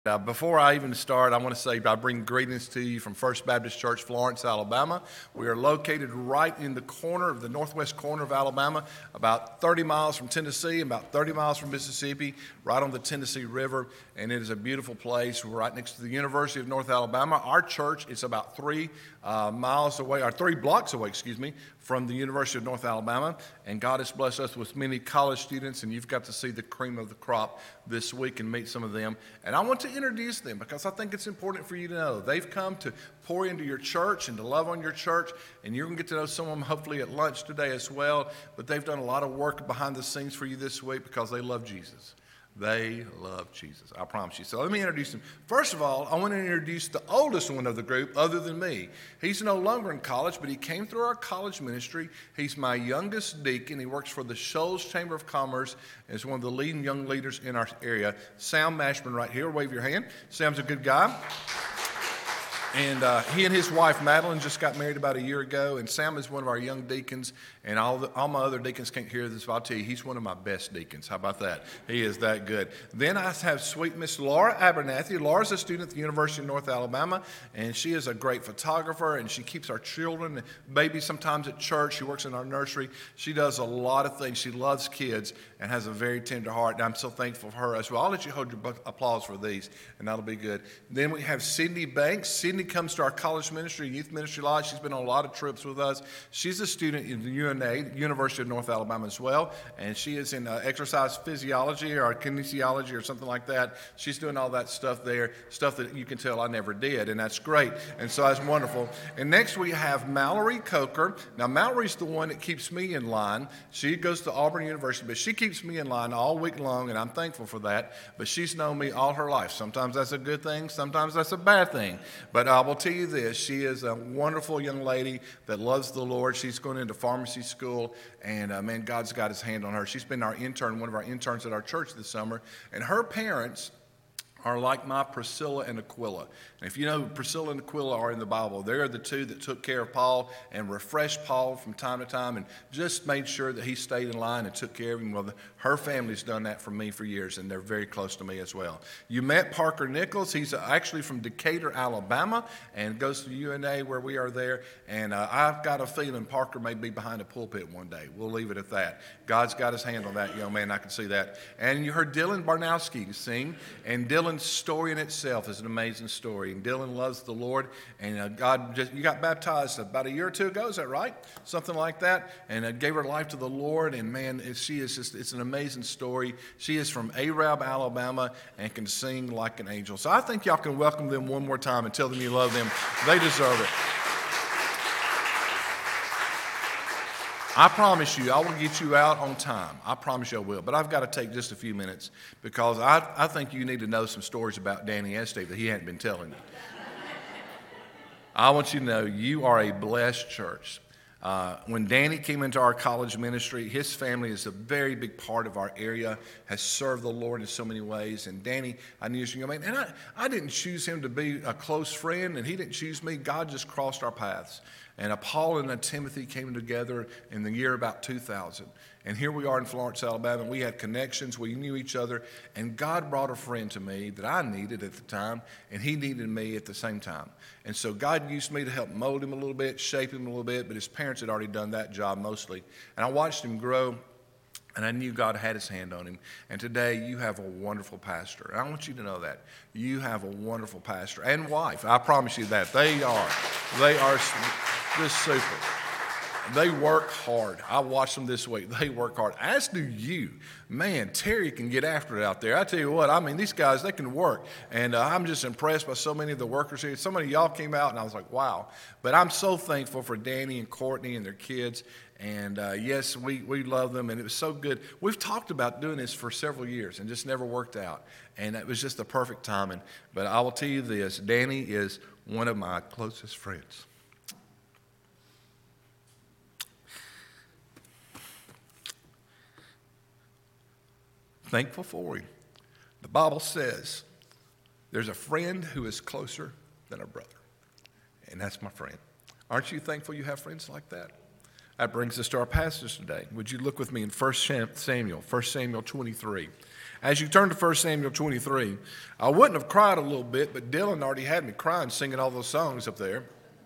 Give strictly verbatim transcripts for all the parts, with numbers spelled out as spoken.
Uh, before I even start, I want to say I bring greetings to you from First Baptist Church, Florence, Alabama. We are located right in the corner of the northwest corner of Alabama, about thirty miles from Tennessee, about thirty miles from Mississippi, right on the Tennessee River, and it is a beautiful place. We're right next to the University of North Alabama. Our church is about three uh, miles away, or three blocks away, excuse me, from the University of North Alabama, and God has blessed us with many college students, and you've got to see the cream of the crop this week and meet some of them. And I want to introduce them because I think it's important for you to know. They've come to pour into your church and to love on your church, and you're going to get to know some of them hopefully at lunch today as well, but they've done a lot of work behind the scenes for you this week because they love Jesus. They love Jesus, I promise you. So let me introduce them. First of all, I want to introduce the oldest one of the group other than me. He's no longer in college, but he came through our college ministry. He's my youngest deacon. He works for the Shoals Chamber of Commerce and is one of the leading young leaders in our area. Sam Mashman right here. Wave your hand. Sam's a good guy. And uh, he and his wife, Madeline, just got married about a year ago, and Sam is one of our young deacons, and all, the, all my other deacons can't hear this, but I'll tell you, he's one of my best deacons. How about that? He is that good. Then I have sweet Miss Laura Abernathy. Laura's a student at the University of North Alabama, and she is a great photographer, and she keeps our children, babies sometimes at church. She works in our nursery. She does a lot of things. She loves kids and has a very tender heart, and I'm so thankful for her as well. I'll let you hold your applause for these, and that'll be good. Then we have Cindy Banks. Cindy comes to our college ministry, youth ministry lodge. She's been on a lot of trips with us. She's a student in the U N A, University of North Alabama as well, and she is in uh, exercise physiology or kinesiology or something like that. She's doing all that stuff there, stuff that you can tell I never did, and that's great, and so that's wonderful. And next we have Mallory Coker. Now Mallory's the one that keeps me in line. She goes to Auburn University, but she keeps me in line all week long, and I'm thankful for that, but she's known me all her life. Sometimes that's a good thing, sometimes that's a bad thing, but I will tell you this, she is a wonderful young lady that loves the Lord. She's going into pharmacy school, and uh, man, God's got his hand on her. She's been our intern, one of our interns at our church this summer, and her parents are like my Priscilla and Aquila. And if you know who Priscilla and Aquila are in the Bible, they're the two that took care of Paul and refreshed Paul from time to time and just made sure that he stayed in line and took care of him. Well, the, her family's done that for me for years, and they're very close to me as well. You met Parker Nichols. He's actually from Decatur, Alabama, and goes to U N A where we are there. And uh, I've got a feeling Parker may be behind a pulpit one day. We'll leave it at that. God's got his hand on that young man. I can see that. And you heard Dylan Barnowski sing, and Dylan's story in itself is an amazing story. And Dylan loves the Lord, and uh, God just, you got baptized about a year or two ago, is that right? Something like that, and uh, gave her life to the Lord, and man, it, she is just, it's an amazing story. She is from Arab, Alabama, and can sing like an angel. So I think y'all can welcome them one more time and tell them you love them. They deserve it. I promise you, I will get you out on time. I promise you I will. But I've got to take just a few minutes because I, I think you need to know some stories about Danny Esteve that he hadn't been telling you. I want you to know you are a blessed church. Uh, when Danny came into our college ministry, his family is a very big part of our area, has served the Lord in so many ways. And Danny, I knew as a young man, and I, I didn't choose him to be a close friend, and he didn't choose me. God just crossed our paths. And uh, Paul and uh, Timothy came together in the year about two thousand. And here we are in Florence, Alabama. We had connections. We knew each other. And God brought a friend to me that I needed at the time, and he needed me at the same time. And so God used me to help mold him a little bit, shape him a little bit, but his parents had already done that job mostly. And I watched him grow, and I knew God had his hand on him. And today you have a wonderful pastor. And I want you to know that. You have a wonderful pastor and wife. I promise you that. They are. They are just super. They work hard. I watched them this week. They work hard, as do you. Man, Terry can get after it out there. I tell you what, I mean, these guys, they can work. And uh, I'm just impressed by so many of the workers here. So many of y'all came out, and I was like, wow. But I'm so thankful for Danny and Courtney and their kids. And uh, yes, we, we love them, and it was so good. We've talked about doing this for several years and just never worked out. And it was just the perfect timing. But I will tell you this, Danny is one of my closest friends. Thankful for him. The Bible says there's a friend who is closer than a brother, and that's my friend. Aren't you thankful you have friends like that? That brings us to our passage today. Would you look with me in First Samuel, First Samuel twenty-three. As you turn to First Samuel twenty-three, I wouldn't have cried a little bit, but Dylan already had me crying singing all those songs up there.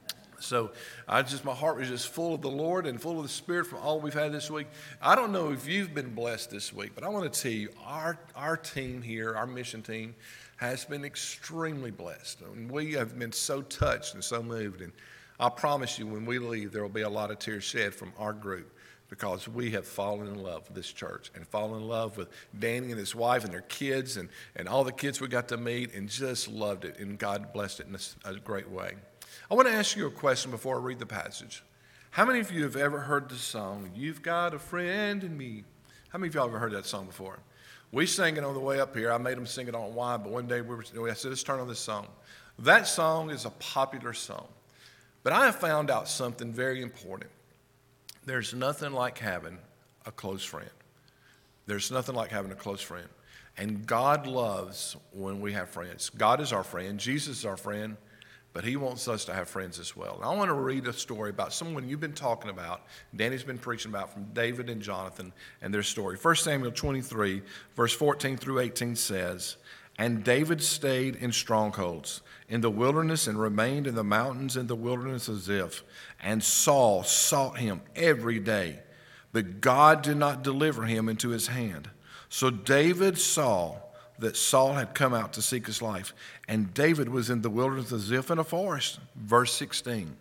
So I just, my heart was just full of the Lord and full of the Spirit from all we've had this week. I don't know if you've been blessed this week, but I want to tell you, our, our team here, our mission team, has been extremely blessed. And we have been so touched and so moved. And I promise you, when we leave, there will be a lot of tears shed from our group, because we have fallen in love with this church and fallen in love with Danny and his wife and their kids and, and all the kids we got to meet, and just loved it. And God blessed it in a, a great way. I want to ask you a question before I read the passage. How many of you have ever heard the song, "You've Got a Friend in Me"? How many of y'all have ever heard that song before? We sang it on the way up here. I made them sing it on wine, but one day we were, I said, let's turn on this song. That song is a popular song. But I have found out something very important. There's nothing like having a close friend. There's nothing like having a close friend. And God loves when we have friends. God is our friend. Jesus is our friend. But he wants us to have friends as well. And I want to read a story about someone you've been talking about, Danny's been preaching about, from David and Jonathan and their story. First Samuel twenty-three, verse fourteen through eighteen says, "And David stayed in strongholds in the wilderness and remained in the mountains in the wilderness of Ziph. And Saul sought him every day, but God did not deliver him into his hand. So David saw that Saul had come out to seek his life, and David was in the wilderness of Ziph in a forest." Verse sixteen,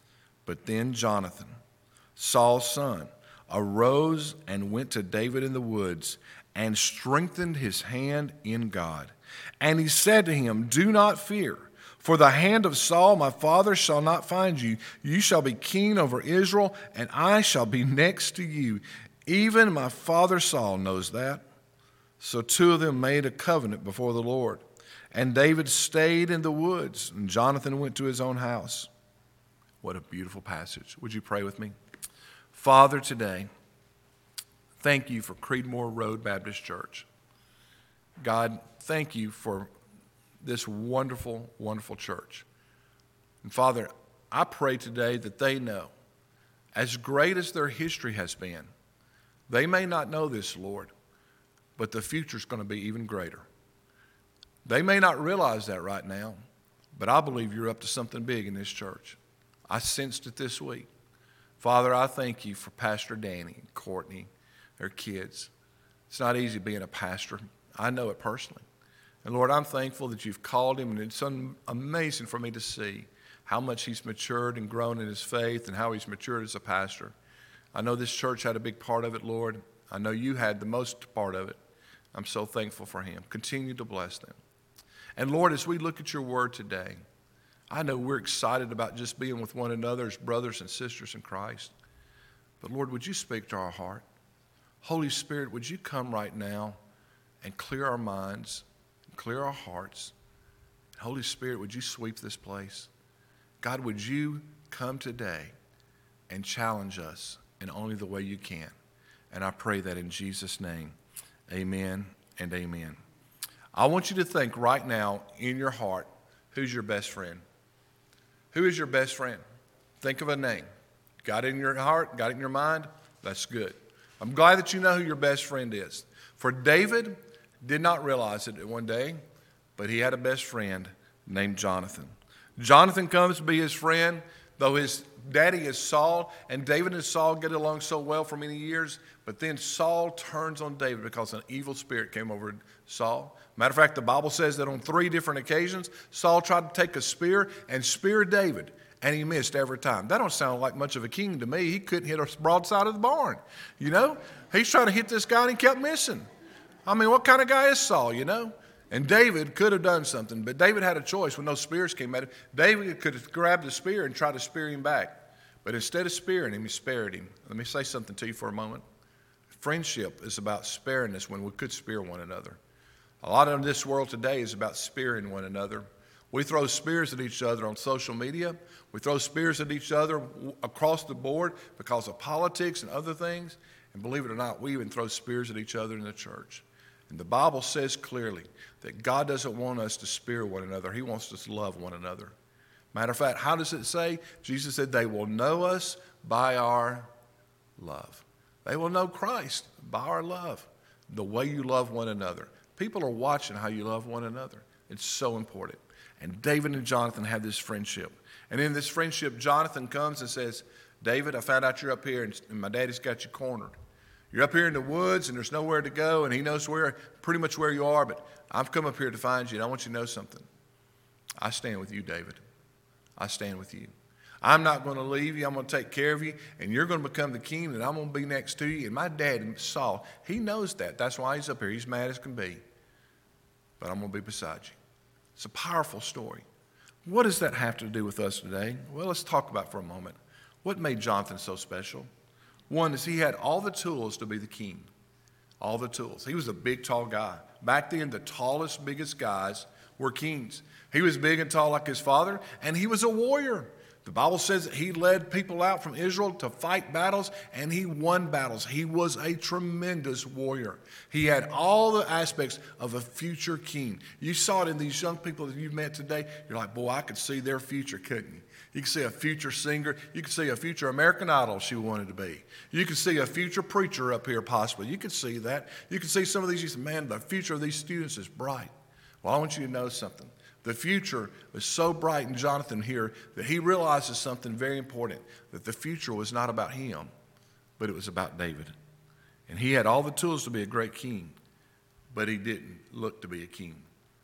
"But then Jonathan, Saul's son, arose and went to David in the woods and strengthened his hand in God. And he said to him, 'Do not fear, for the hand of Saul my father shall not find you. You shall be king over Israel, and I shall be next to you. Even my father Saul knows that.' So two of them made a covenant before the Lord. And David stayed in the woods, and Jonathan went to his own house." What a beautiful passage. Would you pray with me? Father, today, thank you for Creedmoor Road Baptist Church. God, thank you for this wonderful, wonderful church. And Father, I pray today that they know, as great as their history has been, they may not know this, Lord, but the future is going to be even greater. They may not realize that right now, but I believe you're up to something big in this church. I sensed it this week. Father, I thank you for Pastor Danny and Courtney, their kids. It's not easy being a pastor. I know it personally. And Lord, I'm thankful that you've called him, and it's amazing for me to see how much he's matured and grown in his faith and how he's matured as a pastor. I know this church had a big part of it, Lord. I know you had the most part of it. I'm so thankful for him. Continue to bless them. And Lord, as we look at your word today, I know we're excited about just being with one another as brothers and sisters in Christ. But Lord, would you speak to our heart? Holy Spirit, would you come right now and clear our minds, and clear our hearts? Holy Spirit, would you sweep this place? God, would you come today and challenge us in only the way you can? And I pray that in Jesus' name. Amen and amen. I want you to think right now in your heart, who's your best friend? Who is your best friend? Think of a name. Got it in your heart? Got it in your mind? That's good. I'm glad that you know who your best friend is. For David did not realize it one day, but he had a best friend named Jonathan. Jonathan comes to be his friend, though his daddy is Saul, and David and Saul get along so well for many years, but then Saul turns on David because an evil spirit came over Saul. Matter of fact, the Bible says that on three different occasions, Saul tried to take a spear and spear David, and he missed every time. That don't sound like much of a king to me. He couldn't hit a broadside of the barn, you know? He's trying to hit this guy, and he kept missing. I mean, what kind of guy is Saul, you know? And David could have done something, but David had a choice when those spears came at him. David could have grabbed the spear and tried to spear him back. But instead of spearing him, he spared him. Let me say something to you for a moment. Friendship is about sparing us when we could spear one another. A lot of this world today is about spearing one another. We throw spears at each other on social media. We throw spears at each other across the board because of politics and other things. And believe it or not, we even throw spears at each other in the church. And the Bible says clearly that God doesn't want us to spear one another. He wants us to love one another. Matter of fact, how does it say? Jesus said they will know us by our love. They will know Christ by our love. the way you love one another. People are watching how you love one another. It's so important. And David and Jonathan have this friendship. And in this friendship, Jonathan comes and says, David, I found out you're up here and my daddy's got you cornered. You're up here in the woods and there's nowhere to go, and he knows where, pretty much where you are, but I've come up here to find you, and I want you to know something. I stand with you, David. I stand with you. I'm not going to leave you. I'm going to take care of you, and you're going to become the king, and I'm going to be next to you. And my dad, Saul, he knows that. That's why he's up here. He's mad as can be. But I'm going to be beside you. It's a powerful story. What does that have to do with us today? Well, let's talk about it for a moment. What made Jonathan so special? One is he had all the tools to be the king. All the tools. He was a big, tall guy. Back then, the tallest, biggest guys were kings. He was big and tall like his father, and he was a warrior. The Bible says that he led people out from Israel to fight battles, and he won battles. He was a tremendous warrior. He had all the aspects of a future king. You saw it in these young people that you've met today. You're like, boy, I could see their future, couldn't you? You could see a future singer. You could see a future American Idol she wanted to be. You could see a future preacher up here possibly. You could see that. You could see some of these, you say, man, the future of these students is bright. Well, I want you to know something. The future was so bright in Jonathan here that he realizes something very important, that the future was not about him, but it was about David. And he had all the tools to be a great king, but he didn't look to be a king.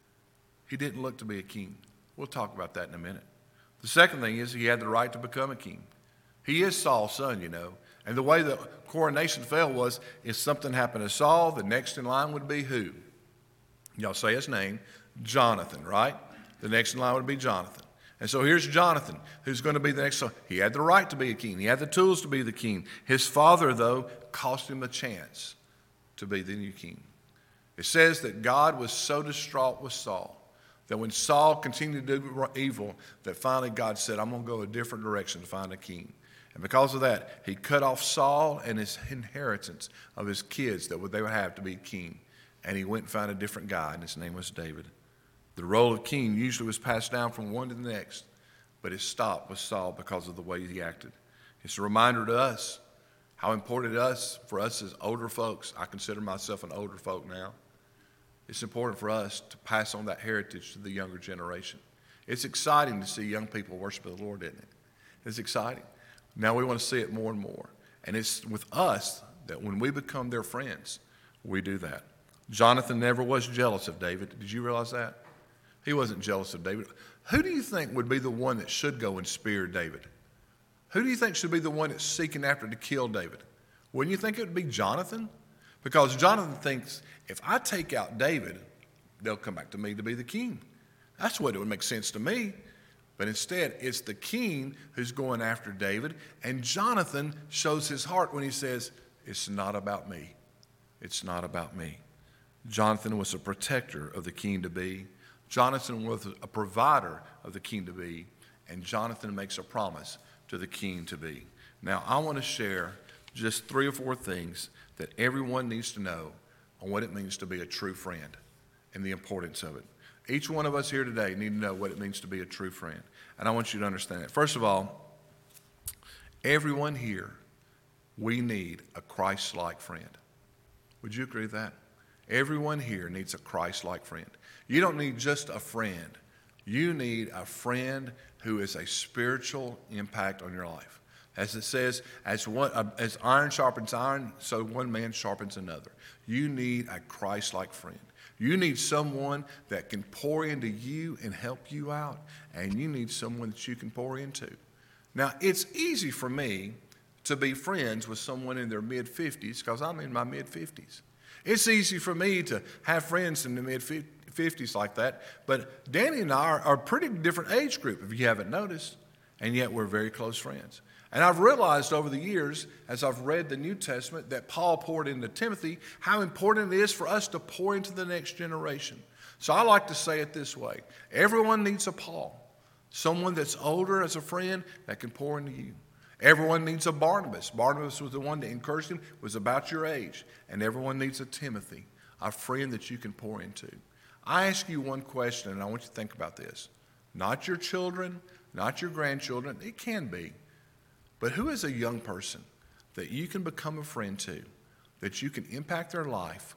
He didn't look to be a king. We'll talk about that in a minute. The second thing is he had the right to become a king. He is Saul's son, you know. And the way the coronation fell was if something happened to Saul, the next in line would be who? Y'all say his name, Jonathan, right? The next in line would be Jonathan. And so here's Jonathan, who's going to be the next son. He had the right to be a king. He had the tools to be the king. His father, though, cost him a chance to be the new king. It says that God was so distraught with Saul that when Saul continued to do evil, that finally God said, I'm going to go a different direction to find a king. And because of that, he cut off Saul and his inheritance of his kids that they would have to be king. And he went and found a different guy, and his name was David. The role of king usually was passed down from one to the next, but it stopped with Saul because of the way he acted. It's a reminder to us how important it is for us as older folks. I consider myself an older folk now. It's important for us to pass on that heritage to the younger generation. It's exciting to see young people worship the Lord, isn't it? It's exciting. Now we want to see it more and more. And it's with us that when we become their friends, we do that. Jonathan never was jealous of David. Did you realize that? He wasn't jealous of David. Who do you think would be the one that should go and spear David? Who do you think should be the one that's seeking after to kill David? Wouldn't you think it would be Jonathan? Because Jonathan thinks, if I take out David, they'll come back to me to be the king. That's what it would make sense to me. But instead, it's the king who's going after David, and Jonathan shows his heart when he says, it's not about me. It's not about me. Jonathan was a protector of the king-to-be. Jonathan was a provider of the king-to-be, and Jonathan makes a promise to the king-to-be. Now, I want to share just three or four things that everyone needs to know on what it means to be a true friend and the importance of it. Each one of us here today need to know what it means to be a true friend, and I want you to understand it. First of all, everyone here, we need a Christ-like friend. Would you agree with that? Everyone here needs a Christ-like friend. You don't need just a friend. You need a friend who is a spiritual impact on your life. As it says, as, one, uh, as iron sharpens iron, so one man sharpens another. You need a Christ-like friend. You need someone that can pour into you and help you out, and you need someone that you can pour into. Now, it's easy for me to be friends with someone in their mid-fifties because I'm in my mid-fifties. It's easy for me to have friends in the mid-fifties like that, but Danny and I are, are a pretty different age group, if you haven't noticed, and yet we're very close friends. And I've realized over the years, as I've read the New Testament, that Paul poured into Timothy, how important it is for us to pour into the next generation. So I like to say it this way. Everyone needs a Paul, someone that's older as a friend that can pour into you. Everyone needs a Barnabas. Barnabas was the one that encouraged him, was about your age. And everyone needs a Timothy, a friend that you can pour into. I ask you one question, and I want you to think about this. Not your children, not your grandchildren. It can be. But who is a young person that you can become a friend to, that you can impact their life,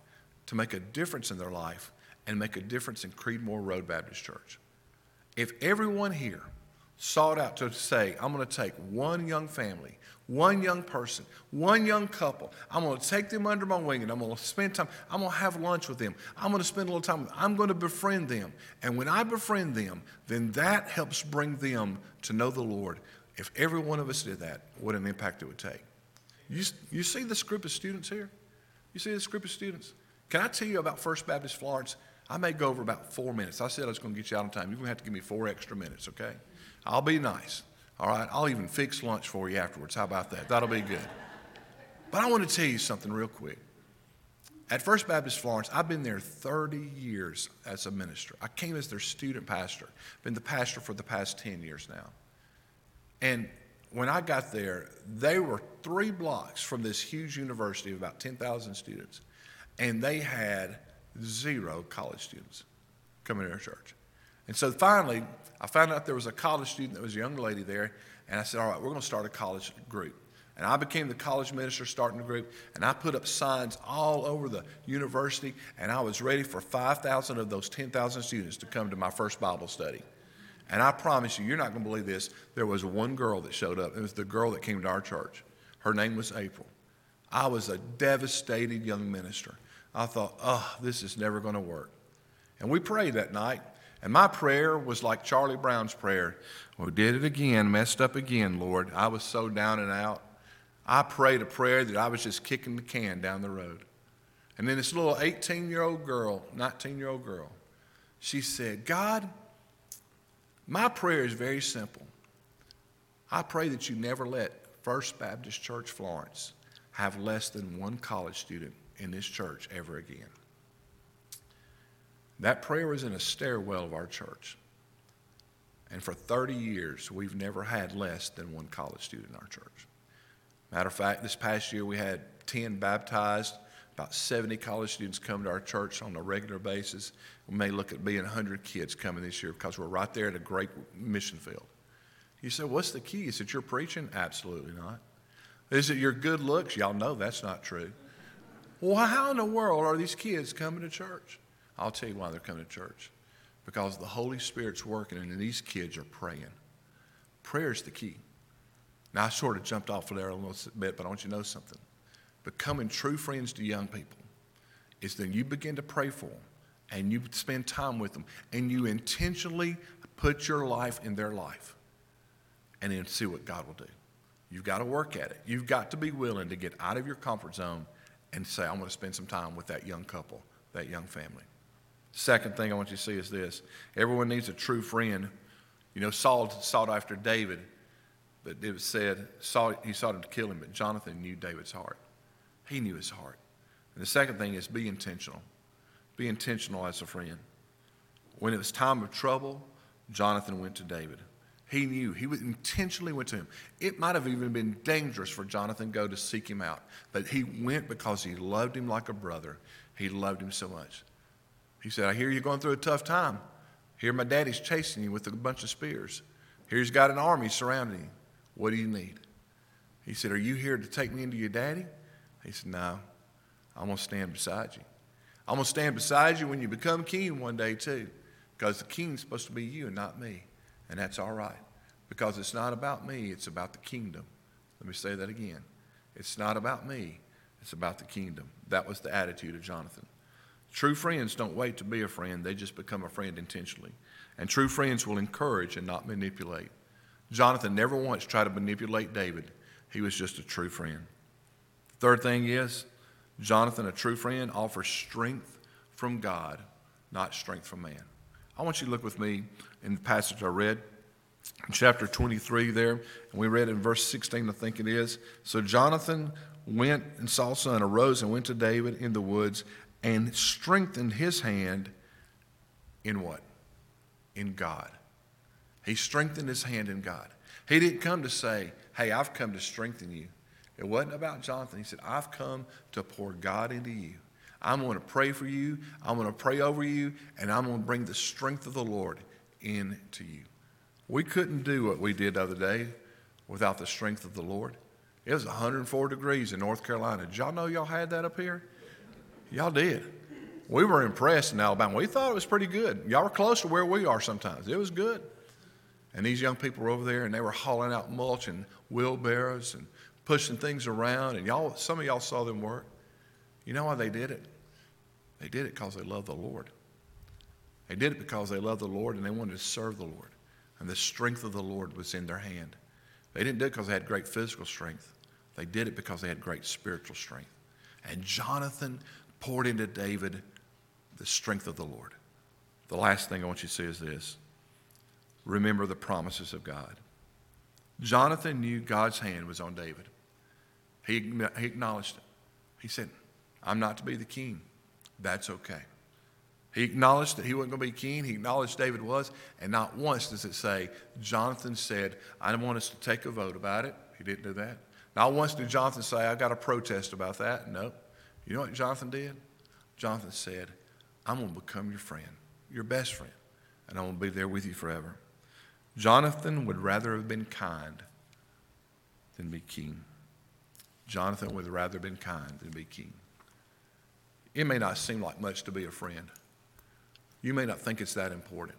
to make a difference in their life and make a difference in Creedmoor Road Baptist Church. If everyone here sought out to say, I'm going to take one young family, one young person, one young couple, I'm going to take them under my wing and I'm going to spend time, I'm going to have lunch with them, I'm going to spend a little time with them, I'm going to befriend them. And when I befriend them, then that helps bring them to know the Lord. If every one of us did that, what an impact it would take. You, you see this group of students here? You see this group of students? Can I tell you about First Baptist Florence? I may go over about four minutes. I said I was going to get you out on time. You're going to have to give me four extra minutes, okay? I'll be nice, all right? I'll even fix lunch for you afterwards. How about that? That'll be good. But I want to tell you something real quick. At First Baptist Florence, I've been there thirty years as a minister. I came as their student pastor. Been the pastor for the past ten years now. And when I got there, they were three blocks from this huge university of about ten thousand students. And they had zero college students coming to their church. And so finally, I found out there was a college student that was a young lady there, and I said, all right, we're going to start a college group. And I became the college minister starting the group, and I put up signs all over the university, and I was ready for five thousand of those ten thousand students to come to my first Bible study. And I promise you, you're not going to believe this, there was one girl that showed up. It was the girl that came to our church. Her name was April. I was a devastated young minister. I thought, oh, this is never going to work. And we prayed that night. And my prayer was like Charlie Brown's prayer. We did it again, messed up again, Lord. I was so down and out. I prayed a prayer that I was just kicking the can down the road. And then this little eighteen-year-old girl, nineteen-year-old girl, she said, God, my prayer is very simple. I pray that you never let First Baptist Church Florence have less than one college student in this church ever again. That prayer was in a stairwell of our church. And for thirty years, we've never had less than one college student in our church. Matter of fact, this past year we had ten baptized, about seventy college students come to our church on a regular basis. We may look at being one hundred kids coming this year because we're right there at a great mission field. You say, what's the key? Is it your preaching? Absolutely not. Is it your good looks? Y'all know that's not true. Well, how in the world are these kids coming to church? I'll tell you why they're coming to church. Because the Holy Spirit's working and these kids are praying. Prayer is the key. Now, I sort of jumped off of there a little bit, but I want you to know something. Becoming true friends to young people is then you begin to pray for them and you spend time with them and you intentionally put your life in their life and then see what God will do. You've got to work at it. You've got to be willing to get out of your comfort zone and say, I'm going to spend some time with that young couple, that young family. Second thing I want you to see is this. Everyone needs a true friend. You know, Saul sought after David, but it was said Saul, he sought him to kill him, but Jonathan knew David's heart. He knew his heart. And the second thing is be intentional. Be intentional as a friend. When it was time of trouble, Jonathan went to David. He knew. He intentionally went to him. It might have even been dangerous for Jonathan to go to seek him out, but he went because he loved him like a brother. He loved him so much. He said, I hear you're going through a tough time. Here my daddy's chasing you with a bunch of spears. Here he's got an army surrounding you. What do you need? He said, are you here to take me into your daddy? He said, no, I'm going to stand beside you. I'm going to stand beside you when you become king one day too, because the king's supposed to be you and not me. And that's all right, because it's not about me, it's about the kingdom. Let me say that again. It's not about me, it's about the kingdom. That was the attitude of Jonathan. True friends don't wait to be a friend, they just become a friend intentionally. And true friends will encourage and not manipulate. Jonathan never once tried to manipulate David. He was just a true friend. Third thing is, Jonathan, a true friend, offers strength from God, not strength from man. I want you to look with me in the passage I read, in chapter twenty-three there, and we read in verse sixteen, I think it is. So Jonathan went, and Saul's son arose and went to David in the woods and strengthened his hand in what? In God. He strengthened his hand in God. He didn't come to say, hey, I've come to strengthen you. It wasn't about Jonathan. He said, I've come to pour God into you. I'm going to pray for you. I'm going to pray over you, and I'm going to bring the strength of the Lord into you. We couldn't do what we did the other day without the strength of the Lord. It was one hundred four degrees in North Carolina. Did y'all know y'all had that up here? Y'all did. We were impressed in Alabama. We thought it was pretty good. Y'all were close to where we are sometimes. It was good. And these young people were over there, and they were hauling out mulch and wheelbarrows and pushing things around. And y'all, some of y'all saw them work. You know why they did it? They did it because they loved the Lord. They did it because they loved the Lord and they wanted to serve the Lord. And the strength of the Lord was in their hand. They didn't do it because they had great physical strength. They did it because they had great spiritual strength. And Jonathan poured into David the strength of the Lord. The last thing I want you to see is this. Remember the promises of God. Jonathan knew God's hand was on David. He, he acknowledged it. He said, I'm not to be the king. That's okay. He acknowledged that he wasn't going to be king. He acknowledged David was. And not once does it say, Jonathan said, I want us to take a vote about it. He didn't do that. Not once did Jonathan say, I got a protest about that. No. You know what Jonathan did? Jonathan said, I'm going to become your friend, your best friend, and I'm going to be there with you forever. Jonathan would rather have been kind than be king. Jonathan would rather have been kind than be king. It may not seem like much to be a friend. You may not think it's that important.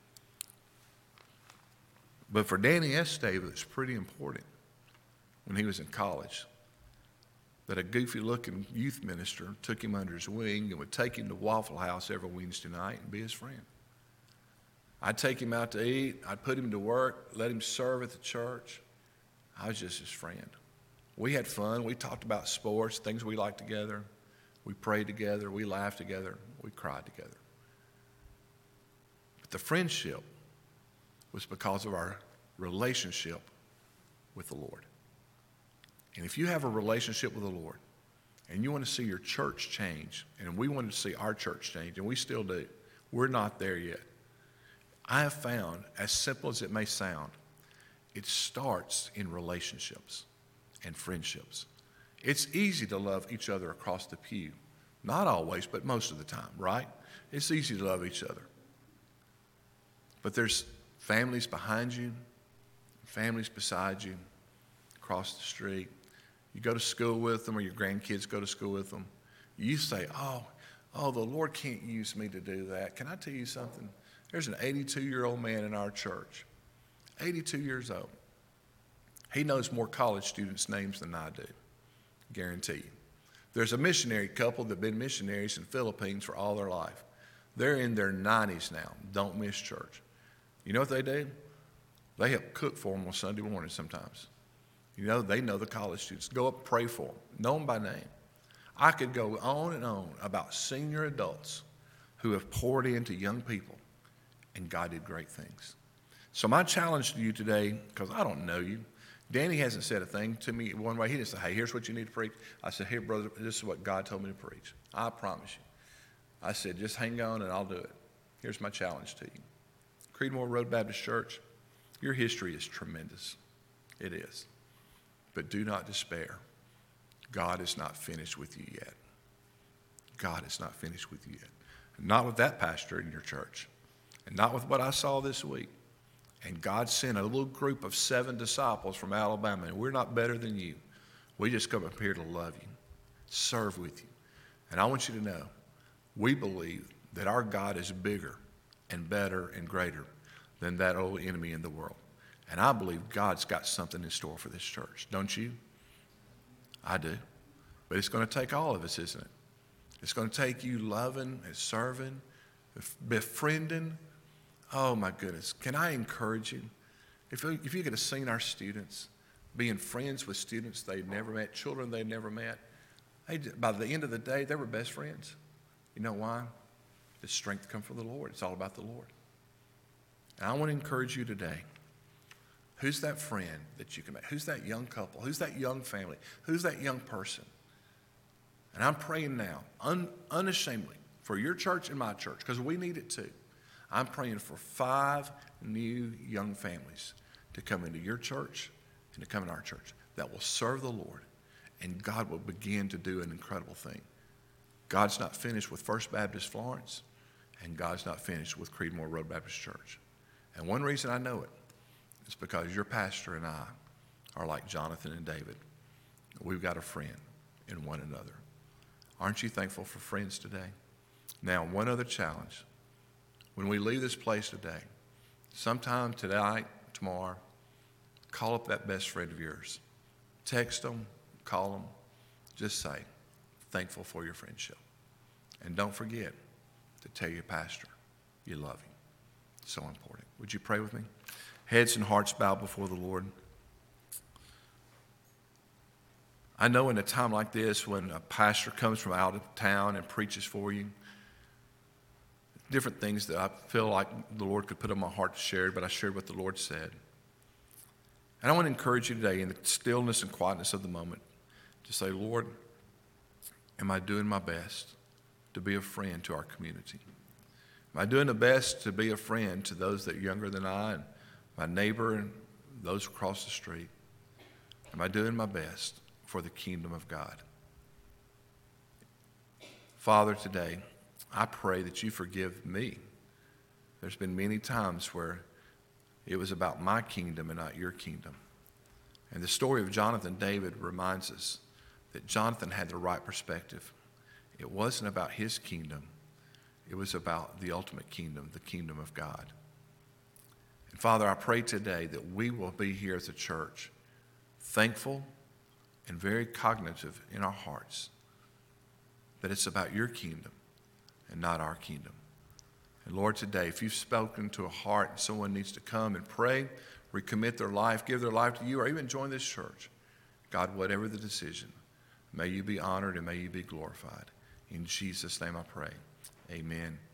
But for Danny Estave, it's pretty important when he was in college that a goofy-looking youth minister took him under his wing and would take him to Waffle House every Wednesday night and be his friend. I'd take him out to eat. I'd put him to work, let him serve at the church. I was just his friend. We had fun. We talked about sports, things we liked together. We prayed together. We laughed together. We cried together. But the friendship was because of our relationship with the Lord. And if you have a relationship with the Lord and you want to see your church change, and we wanted to see our church change, and we still do, we're not there yet. I have found, as simple as it may sound, it starts in relationships and friendships. It's easy to love each other across the pew. Not always, but most of the time, right? It's easy to love each other. But there's families behind you, families beside you, across the street. You go to school with them, or your grandkids go to school with them. You say, oh, oh, the Lord can't use me to do that. Can I tell you something? There's an eighty-two-year-old man in our church, eighty-two years old. He knows more college students' names than I do, guarantee you. There's a missionary couple that have been missionaries in the Philippines for all their life. They're in their nineties now, don't miss church. You know what they do? They help cook for them on Sunday morning sometimes. You know, they know the college students. Go up and pray for them. Know them by name. I could go on and on about senior adults who have poured into young people, and God did great things. So my challenge to you today, because I don't know you, Danny hasn't said a thing to me one way. He didn't say, hey, here's what you need to preach. I said, here, brother, this is what God told me to preach. I promise you. I said, just hang on and I'll do it. Here's my challenge to you. Creedmoor Road Baptist Church, your history is tremendous. It is. But do not despair. God is not finished with you yet. God is not finished with you yet. Not with that pastor in your church. And not with what I saw this week. And God sent a little group of seven disciples from Alabama. And we're not better than you. We just come up here to love you, serve with you. And I want you to know, we believe that our God is bigger and better and greater than that old enemy in the world. And I believe God's got something in store for this church. Don't you? I do. But it's going to take all of us, isn't it? It's going to take you loving and serving, befriending. Oh, my goodness. Can I encourage you? If, if you could have seen our students being friends with students they'd never met, children they'd never met, they, by the end of the day, they were best friends. You know why? The strength comes from the Lord. It's all about the Lord. And I want to encourage you today. Who's that friend that you can make? Who's that young couple? Who's that young family? Who's that young person? And I'm praying now, un, unashamedly, for your church and my church, because we need it too. I'm praying for five new young families to come into your church and to come in our church that will serve the Lord, and God will begin to do an incredible thing. God's not finished with First Baptist Florence, and God's not finished with Creedmoor Road Baptist Church. And one reason I know it is because your pastor and I are like Jonathan and David. We've got a friend in one another. Aren't you thankful for friends today? Now, one other challenge. When we leave this place today, sometime tonight, tomorrow, call up that best friend of yours. Text them, call them. Just say, thankful for your friendship. And don't forget to tell your pastor you love him. So important. Would you pray with me? Heads and hearts bowed before the Lord. I know in a time like this when a pastor comes from out of town and preaches for you, different things that I feel like the Lord could put on my heart to share, but I shared what the Lord said. And I want to encourage you today in the stillness and quietness of the moment to say, Lord, am I doing my best to be a friend to our community? Am I doing the best to be a friend to those that are younger than I and my neighbor and those across the street? Am I doing my best for the kingdom of God? Father, today, I pray that you forgive me. There's been many times where it was about my kingdom and not your kingdom. And the story of Jonathan David reminds us that Jonathan had the right perspective. It wasn't about his kingdom. It was about the ultimate kingdom, the kingdom of God. And Father, I pray today that we will be here as a church, thankful and very cognitive in our hearts that it's about your kingdom and not our kingdom. And Lord, today, if you've spoken to a heart and someone needs to come and pray, recommit their life, give their life to you, or even join this church, God, whatever the decision, may you be honored and may you be glorified. In Jesus' name I pray. Amen.